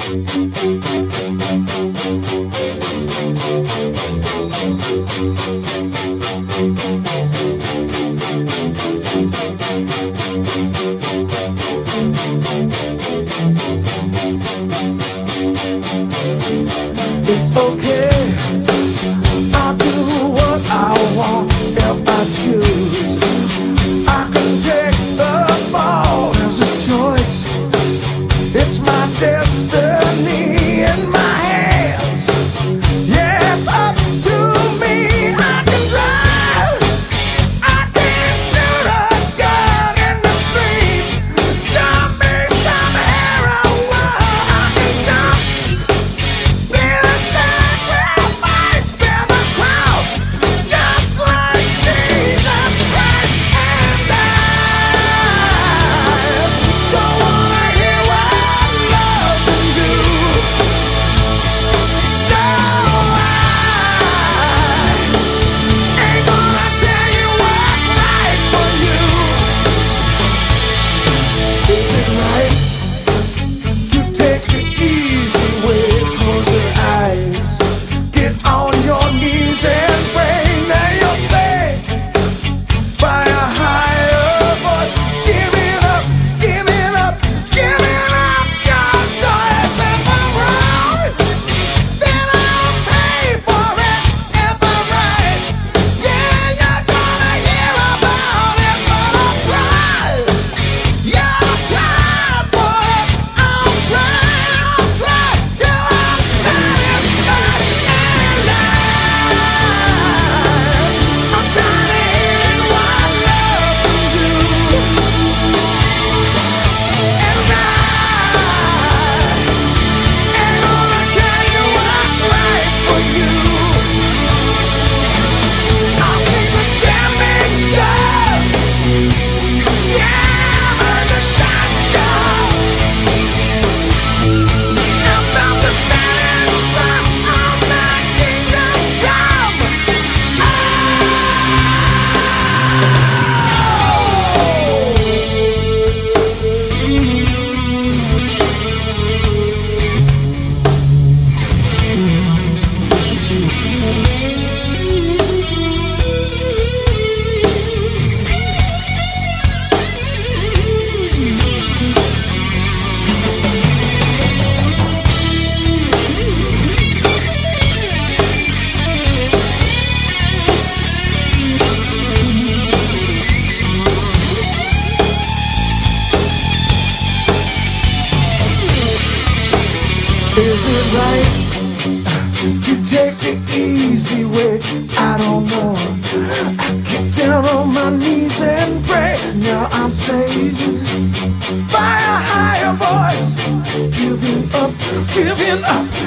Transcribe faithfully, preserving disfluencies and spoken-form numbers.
It's okay, I'll do what I want if I choose. I can take the fall as a choice. It's my destiny in my hands. Yeah, it's up to me. I can drive, I can shoot a gun in the streets. Stop me somewhere I want. I can jump, be the sacrifice, bear the cross, just like Jesus Christ. And I don't wanna hear what love can do. No, I ain't gonna tell you what's right for you. Is it right to take the easy way? Close your eyes, get on your knees and pray. Now you're saved by a higher voice. Give it up, give it up, give it up. Your choice. If I'm wrong, then I'll pay for it. If I'm right, yeah, you're gonna hear about it. But I'll try, yeah, I'll try for it. I'll try, I'll try till I'm satisfied. And I, I'm tired of hearing what love can do. And I ain't gonna tell you what's right for you. I'll see the damage done. Yeah, I heard the shotgun. I felt the silence from my kingdom come. Is it right to take the easy way? I don't know. I get down on my knees and pray. Now I'm saved by a higher voice. Giving up, giving up.